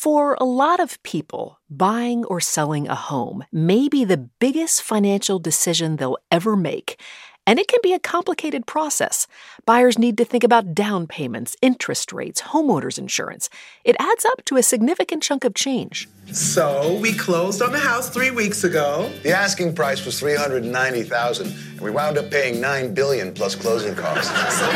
For a lot of people, buying or selling a home may be the biggest financial decision they'll ever make. And it can be a complicated process. Buyers need to think about down payments, interest rates, homeowners insurance. It adds up to a significant chunk of change. So we closed on the house 3 weeks ago. The asking price was $390,000, and we wound up paying $9 billion plus closing costs.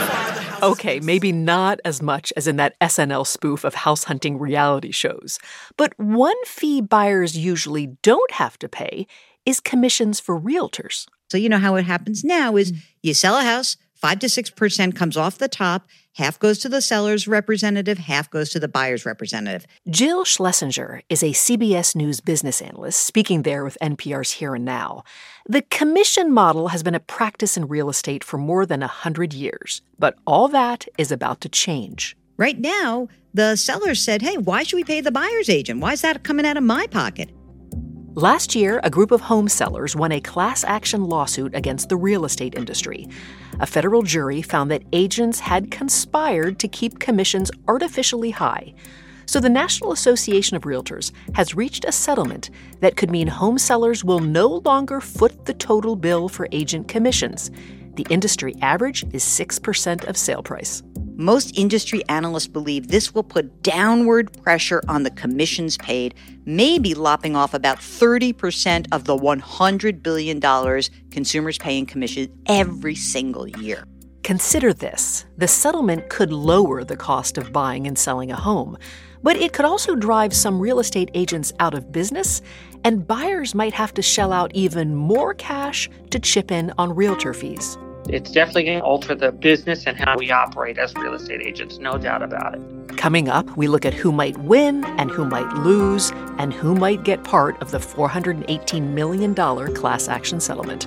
Okay, maybe not as much as in that SNL spoof of house hunting reality shows. But one fee buyers usually don't have to pay is commissions for realtors. So you know how it happens now is you sell a house, 5 to 6% comes off the top, half goes to the seller's representative, half goes to the buyer's representative. Jill Schlesinger is a CBS News business analyst speaking there with NPR's Here and Now. The commission model has been a practice in real estate for more than 100 years, but all that is about to change. Right now, the seller said, hey, why should we pay the buyer's agent? Why is that coming out of my pocket? Last year, a group of home sellers won a class action lawsuit against the real estate industry. A federal jury found that agents had conspired to keep commissions artificially high. So the National Association of Realtors has reached a settlement that could mean home sellers will no longer foot the total bill for agent commissions. The industry average is 6% of sale price. Most industry analysts believe this will put downward pressure on the commissions paid, maybe lopping off about 30% of the $100 billion consumers pay in commissions every single year. Consider this. The settlement could lower the cost of buying and selling a home, but it could also drive some real estate agents out of business, and buyers might have to shell out even more cash to chip in on realtor fees. It's definitely going to alter the business and how we operate as real estate agents, no doubt about it. Coming up, we look at who might win and who might lose and who might get part of the $418 million class action settlement.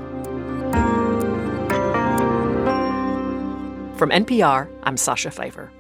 From NPR, I'm Sasha Pfeiffer.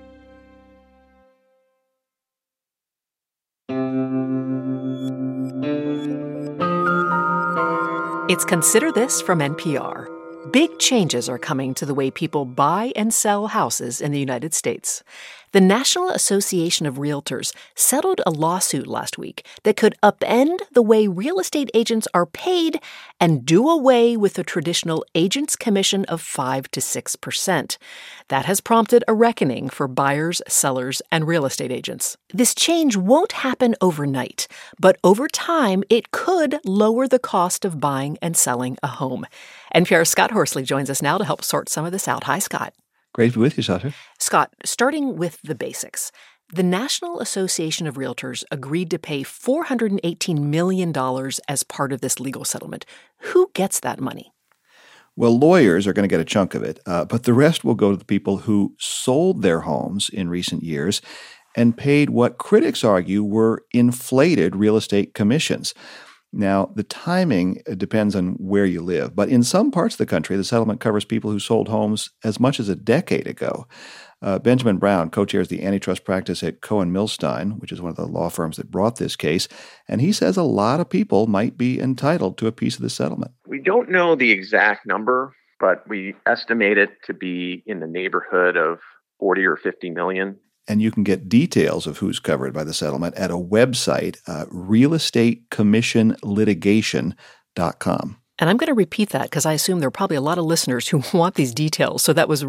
It's Consider This from NPR. Big changes are coming to the way people buy and sell houses in the United States. The National Association of Realtors settled a lawsuit last week that could upend the way real estate agents are paid and do away with the traditional agent's commission of 5 to 6%. That has prompted a reckoning for buyers, sellers, and real estate agents. This change won't happen overnight, but over time, it could lower the cost of buying and selling a home. NPR's Scott Horsley joins us now to help sort some of this out. Hi, Scott. Great to be with you, Sasha. Scott, starting with the basics, the National Association of Realtors agreed to pay $418 million as part of this legal settlement. Who gets that money? Well, lawyers are going to get a chunk of it, but the rest will go to the people who sold their homes in recent years and paid what critics argue were inflated real estate commissions. Now, the timing depends on where you live, but in some parts of the country, the settlement covers people who sold homes as much as a decade ago. Benjamin Brown co-chairs the antitrust practice at Cohen Milstein, which is one of the law firms that brought this case, and he says a lot of people might be entitled to a piece of the settlement. We don't know the exact number, but we estimate it to be in the neighborhood of 40 or 50 million. And you can get details of who's covered by the settlement at a website, realestateCommissionLitigation.com. And I'm going to repeat that because I assume there are probably a lot of listeners who want these details. So that was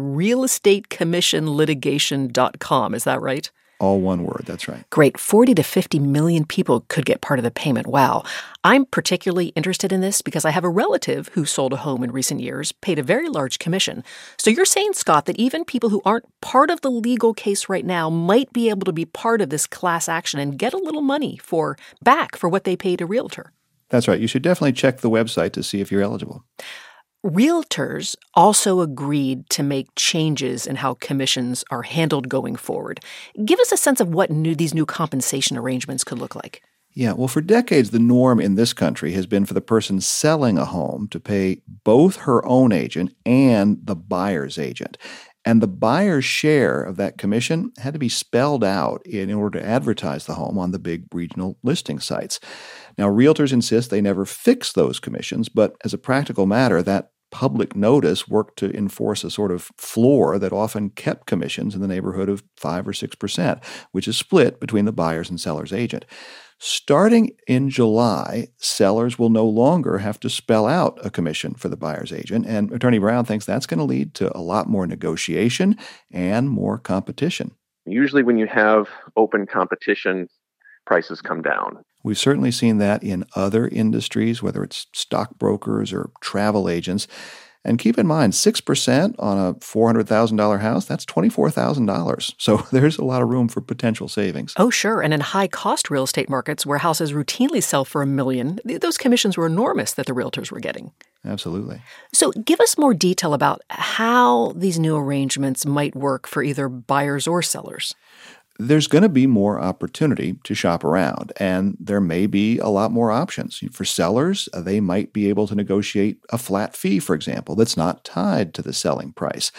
realestateCommissionLitigation.com. Is that right? All one word. That's right. Great. 40 to 50 million people could get part of the payment. Wow. I'm particularly interested in this because I have a relative who sold a home in recent years, paid a very large commission. So you're saying, Scott, that even people who aren't part of the legal case right now might be able to be part of this class action and get a little money back for what they paid a realtor. That's right. You should definitely check the website to see if you're eligible. Realtors also agreed to make changes in how commissions are handled going forward. Give us a sense of what these new compensation arrangements could look like. Yeah, well, for decades, the norm in this country has been for the person selling a home to pay both her own agent and the buyer's agent. And the buyer's share of that commission had to be spelled out in order to advertise the home on the big regional listing sites. Now, realtors insist they never fix those commissions, but as a practical matter, that public notice worked to enforce a sort of floor that often kept commissions in the neighborhood of 5 or 6%, which is split between the buyer's and seller's agent. Starting in July, sellers will no longer have to spell out a commission for the buyer's agent, and Attorney Brown thinks that's going to lead to a lot more negotiation and more competition. Usually when you have open competition, prices come down. We've certainly seen that in other industries, whether it's stockbrokers or travel agents. And keep in mind, 6% on a $400,000 house, that's $24,000. So there's a lot of room for potential savings. Oh, sure. And in high-cost real estate markets where houses routinely sell for $1 million, those commissions were enormous that the realtors were getting. Absolutely. So give us more detail about how these new arrangements might work for either buyers or sellers. There's going to be more opportunity to shop around, and there may be a lot more options. For sellers, they might be able to negotiate a flat fee, for example, that's not tied to the selling price.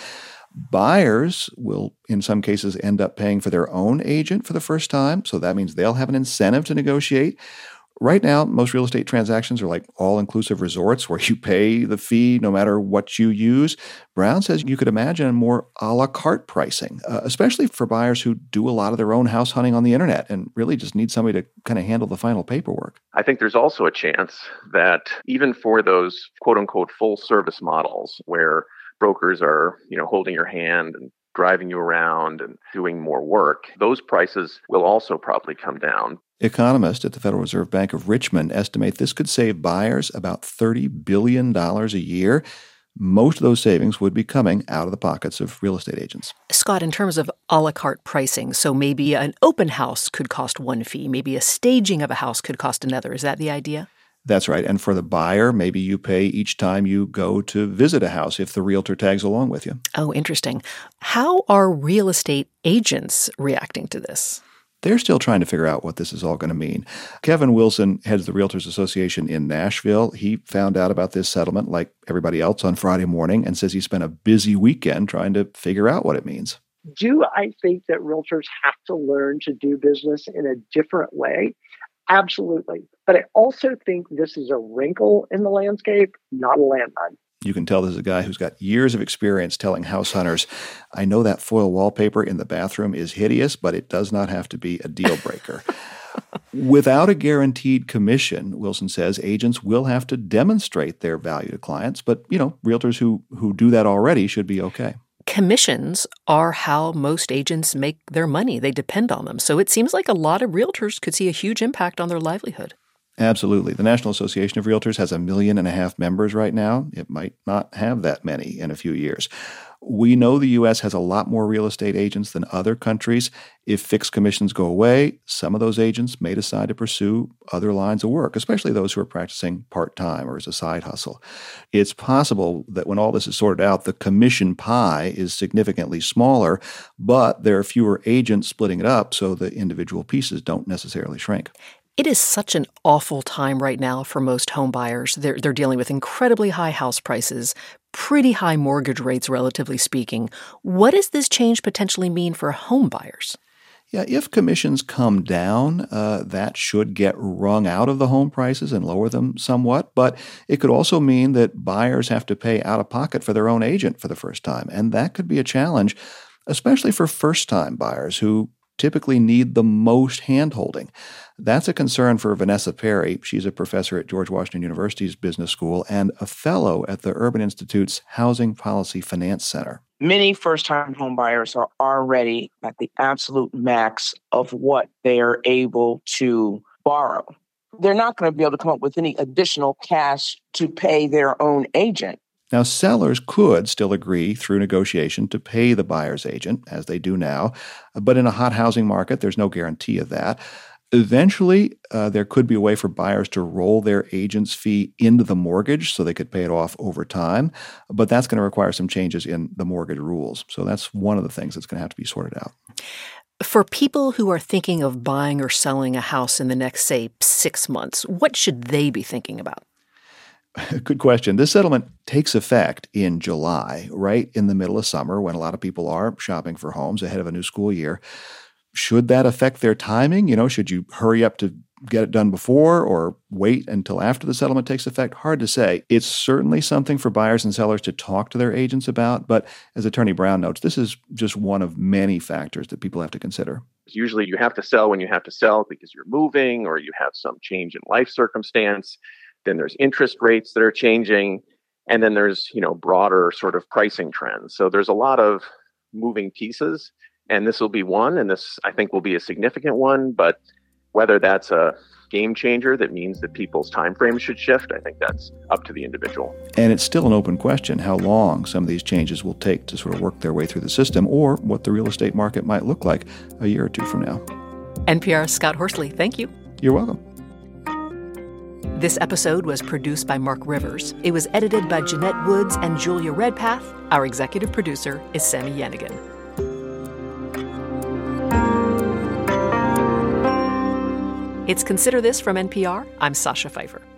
Buyers will, in some cases, end up paying for their own agent for the first time, so that means they'll have an incentive to negotiate. Right now, most real estate transactions are like all-inclusive resorts where you pay the fee no matter what you use. Brown says you could imagine more a la carte pricing, especially for buyers who do a lot of their own house hunting on the internet and really just need somebody to kind of handle the final paperwork. I think there's also a chance that even for those quote-unquote full-service models where brokers are, holding your hand and driving you around and doing more work, those prices will also probably come down. Economists at the Federal Reserve Bank of Richmond estimate this could save buyers about $30 billion a year. Most of those savings would be coming out of the pockets of real estate agents. Scott, in terms of a la carte pricing, so maybe an open house could cost one fee, maybe a staging of a house could cost another. Is that the idea? That's right. And for the buyer, maybe you pay each time you go to visit a house if the realtor tags along with you. Oh, interesting. How are real estate agents reacting to this? They're still trying to figure out what this is all going to mean. Kevin Wilson heads the Realtors Association in Nashville. He found out about this settlement like everybody else on Friday morning and says he spent a busy weekend trying to figure out what it means. Do I think that realtors have to learn to do business in a different way? Absolutely. But I also think this is a wrinkle in the landscape, not a landmine. You can tell this is a guy who's got years of experience telling house hunters, I know that foil wallpaper in the bathroom is hideous, but it does not have to be a deal breaker. Without a guaranteed commission, Wilson says, agents will have to demonstrate their value to clients, but, realtors who do that already should be okay. Commissions are how most agents make their money. They depend on them. So it seems like a lot of realtors could see a huge impact on their livelihood. Absolutely. The National Association of Realtors has 1.5 million members right now. It might not have that many in a few years. We know the U.S. has a lot more real estate agents than other countries. If fixed commissions go away, some of those agents may decide to pursue other lines of work, especially those who are practicing part-time or as a side hustle. It's possible that when all this is sorted out, the commission pie is significantly smaller, but there are fewer agents splitting it up, so the individual pieces don't necessarily shrink. It is such an awful time right now for most home buyers. They're dealing with incredibly high house prices, pretty high mortgage rates, relatively speaking. What does this change potentially mean for home buyers? Yeah, if commissions come down, that should get wrung out of the home prices and lower them somewhat. But it could also mean that buyers have to pay out of pocket for their own agent for the first time. And that could be a challenge, especially for first-time buyers who typically need the most hand-holding. That's a concern for Vanessa Perry. She's a professor at George Washington University's Business School and a fellow at the Urban Institute's Housing Policy Finance Center. Many first-time home buyers are already at the absolute max of what they are able to borrow. They're not going to be able to come up with any additional cash to pay their own agent. Now, sellers could still agree through negotiation to pay the buyer's agent, as they do now, but in a hot housing market, there's no guarantee of that. Eventually, there could be a way for buyers to roll their agent's fee into the mortgage so they could pay it off over time, but that's going to require some changes in the mortgage rules. So that's one of the things that's going to have to be sorted out. For people who are thinking of buying or selling a house in the next, say, 6 months, what should they be thinking about? Good question. This settlement takes effect in July, right in the middle of summer when a lot of people are shopping for homes ahead of a new school year. should that affect their timing? Should you hurry up to get it done before or wait until after the settlement takes effect? Hard to say. It's certainly something for buyers and sellers to talk to their agents about, but as Attorney Brown notes, this is just one of many factors that people have to consider. Usually you have to sell when you have to sell because you're moving or you have some change in life circumstance. Then there's interest rates that are changing. And then there's, broader sort of pricing trends. So there's a lot of moving pieces, and this will be one, and this I think will be a significant one, but whether that's a game changer that means that people's time frames should shift, I think that's up to the individual. And it's still an open question how long some of these changes will take to sort of work their way through the system, or what the real estate market might look like a year or two from now. NPR's Scott Horsley, thank you. You're welcome. This episode was produced by Mark Rivers. It was edited by Jeanette Woods and Julia Redpath. Our executive producer is Sami Yenigun. It's Consider This from NPR. I'm Sasha Pfeiffer.